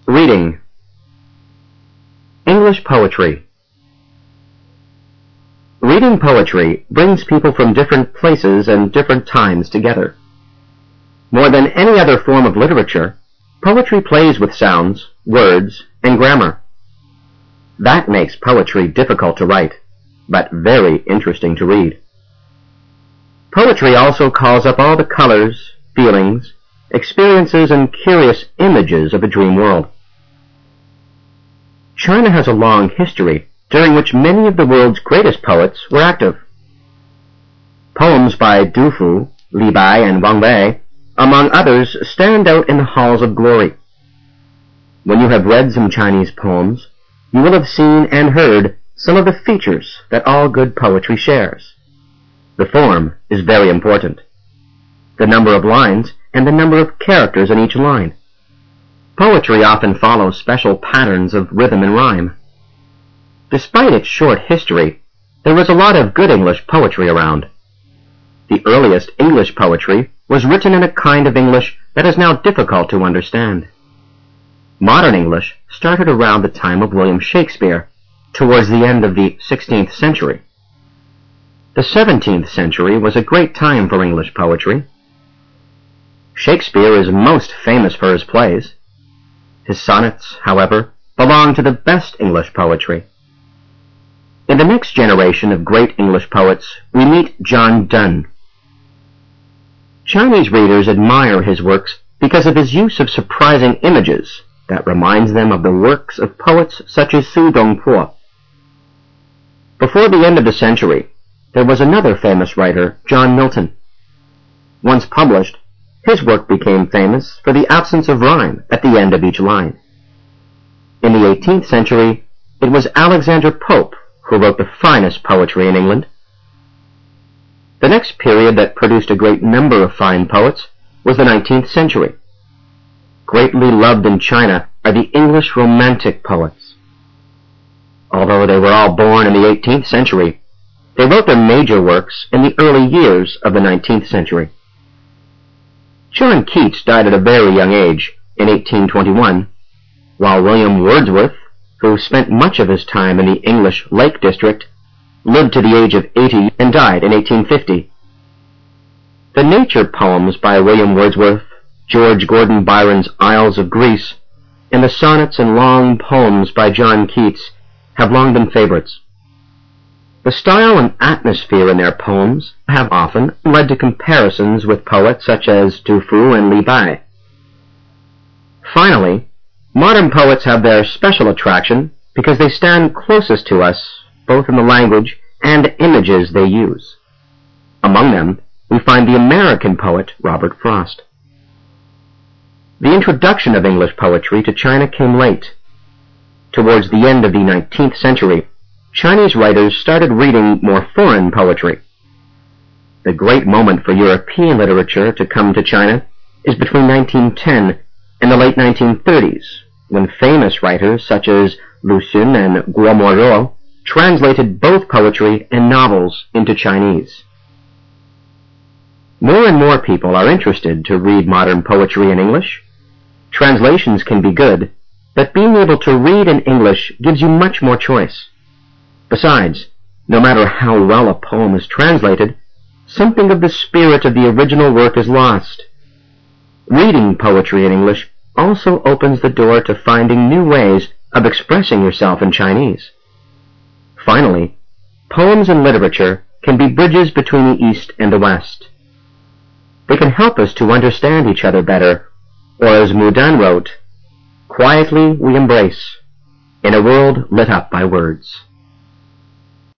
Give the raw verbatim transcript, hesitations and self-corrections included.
Reading. English poetry. Reading poetry brings people from different places and different times together. More than any other form of literature, poetry plays with sounds, words, and grammar. That makes poetry difficult to write, but very interesting to read. Poetry also calls up all the colors, feelings, experiences, and curious images of a dream world. China has a long history during which many of the world's greatest poets were active. Poems by Du Fu, Li Bai, and Wang Wei, among others, stand out in the halls of glory. When you have read some Chinese poems, you will have seen and heard some of the features that all good poetry shares. The form is very important. The number of lines and the number of characters in each line. Poetry often follows special patterns of rhythm and rhyme. Despite its short history, there was a lot of good English poetry around. The earliest English poetry was written in a kind of English that is now difficult to understand. Modern English started around the time of William Shakespeare, towards the end of the sixteenth century. The seventeenth century was a great time for English poetry. Shakespeare is most famous for his plays. His sonnets, however, belong to the best English poetry. In the next generation of great English poets, we meet John Donne. Chinese readers admire his works because of his use of surprising images that reminds them of the works of poets such as Su Dongpo. Before the end of the century, there was another famous writer, John Milton. Once published, his work became famous for the absence of rhyme at the end of each line. In the eighteenth century, it was Alexander Pope who wrote the finest poetry in England. The next period that produced a great number of fine poets was the nineteenth century. Greatly loved in China are the English Romantic poets. Although they were all born in the eighteenth century, they wrote their major works in the early years of the nineteenth century. John Keats died at a very young age, in eighteen twenty-one, while William Wordsworth, who spent much of his time in the English Lake District, lived to the age of eighty and died in eighteen fifty. The nature poems by William Wordsworth, George Gordon Byron's Isles of Greece, and the sonnets and long poems by John Keats have long been favorites. The style and atmosphere in their poems have often led to comparisons with poets such as Du Fu and Li Bai. Finally, modern poets have their special attraction because they stand closest to us, both in the language and images they use. Among them, we find the American poet Robert Frost. The introduction of English poetry to China came late. Towards the end of the nineteenth century, Chinese writers started reading more foreign poetry. The great moment for European literature to come to China is between nineteen ten and the late nineteen thirties, when famous writers such as Lu Xun and Guo Moizhou translated both poetry and novels into Chinese. More and more people are interested to read modern poetry in English. Translations can be good, but being able to read in English gives you much more choice. Besides, no matter how well a poem is translated, something of the spirit of the original work is lost. Reading poetry in English also opens the door to finding new ways of expressing yourself in Chinese. Finally, poems and literature can be bridges between the East and the West. They can help us to understand each other better, or as Mu Dan wrote, "Quietly we embrace, in a world lit up by words."